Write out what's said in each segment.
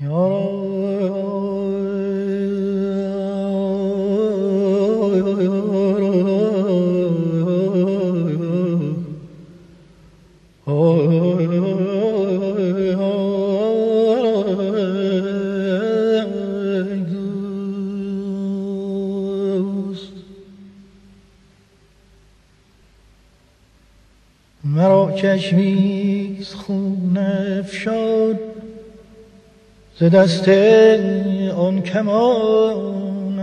مرا چشمی خون افشاد ز دست آن کمان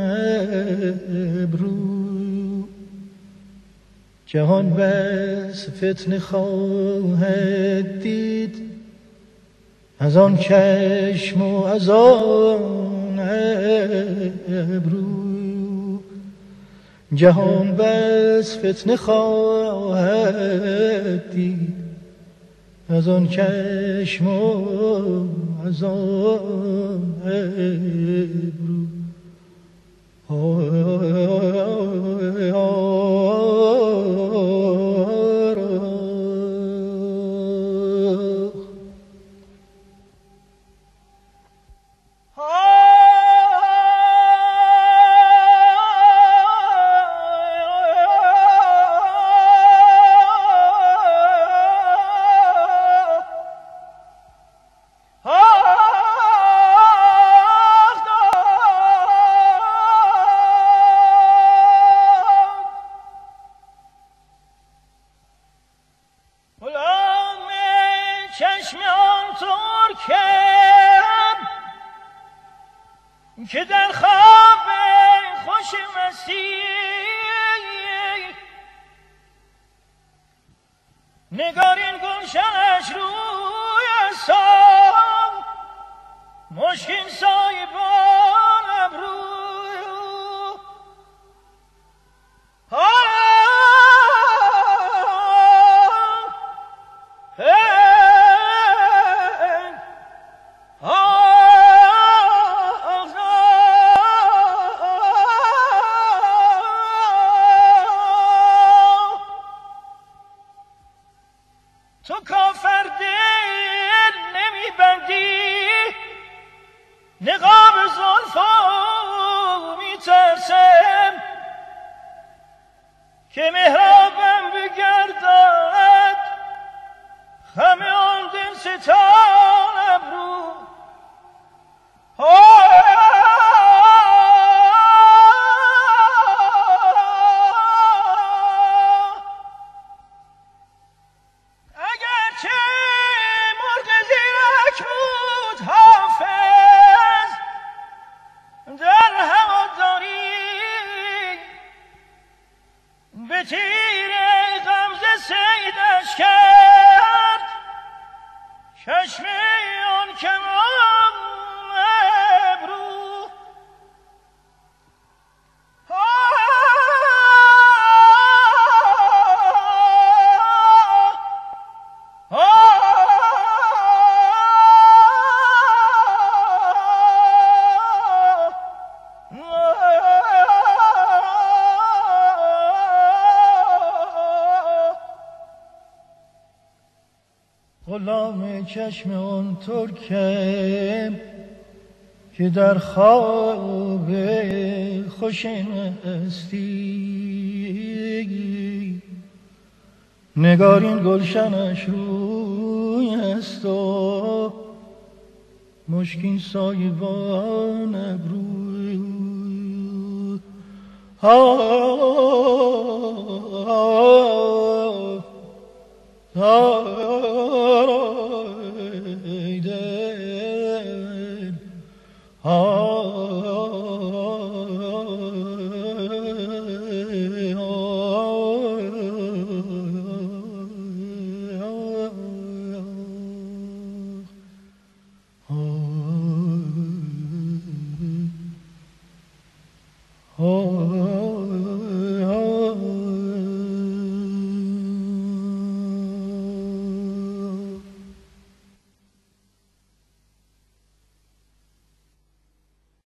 ابرو، جهان بس فتنه خواهد دید از آن چشم و از آن ابرو، جهان بس فتنه خواهد دید از آن چشم و از آن ابرو. که در خواب خوش مستی نگارین گلشنش روی سام مشکین سایبان ابرو. تو کافر دل نمیبندی نقاب زلفا میترسم که محرابم بگردد خم آن دل ستان ابرو. به تیر غمزه صیدش کرد چشم آن کمان ابرو. غلام چشم آن ترکم که در خواب خوش مستی نگارین گلشنش روی است و مشکین سایبان ابرو. آه